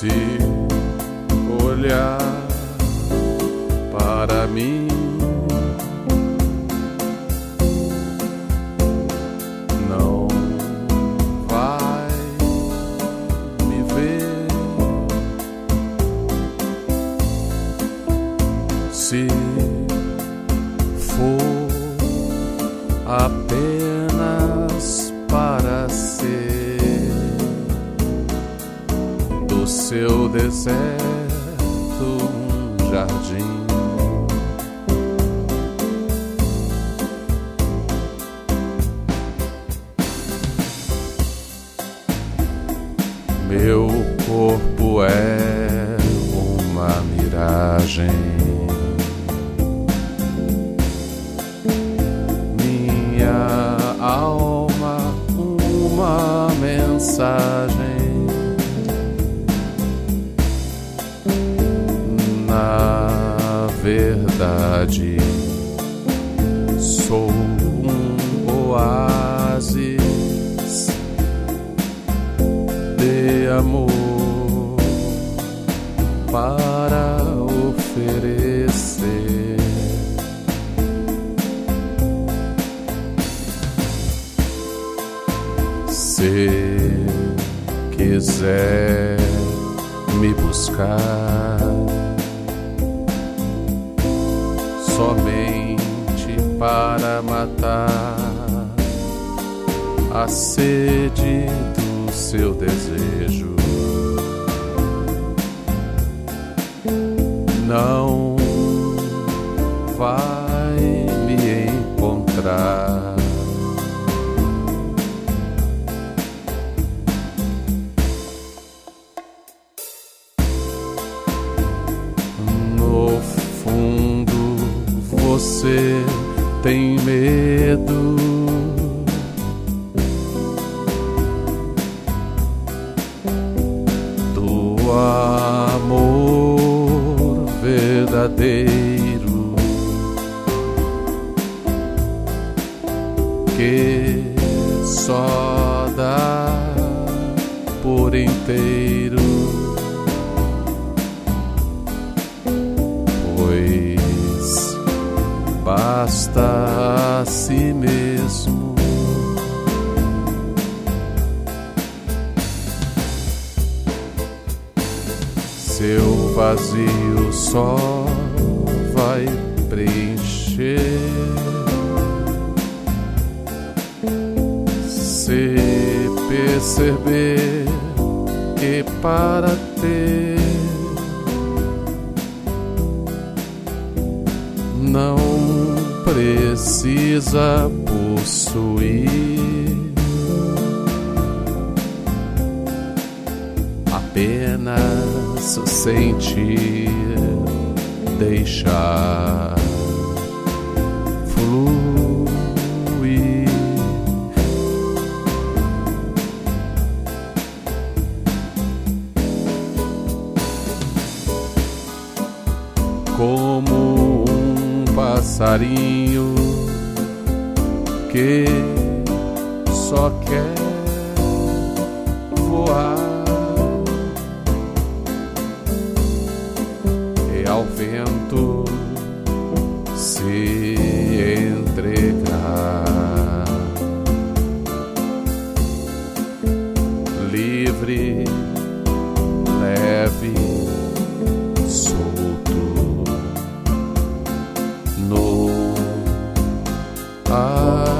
Se olhar para mim, não vai me ver. Se for apenas para ser do seu deserto um jardim, meu corpo é uma miragem, minha alma uma mensagem. Na verdade, sou um oásis de amor para oferecer. Se quiser me buscar, somente para matar a sede do seu desejo, não vai me encontrar. No fundo você tem medo do amor verdadeiro que só dá por inteiro, pois basta a si mesmo. Seu vazio só vai preencher se perceber que para ter não precisa possuir, apenas sentir, deixar fluir. Como um passarinho que só quer voar e ao vento se entregar, livre, leve, solto no ar.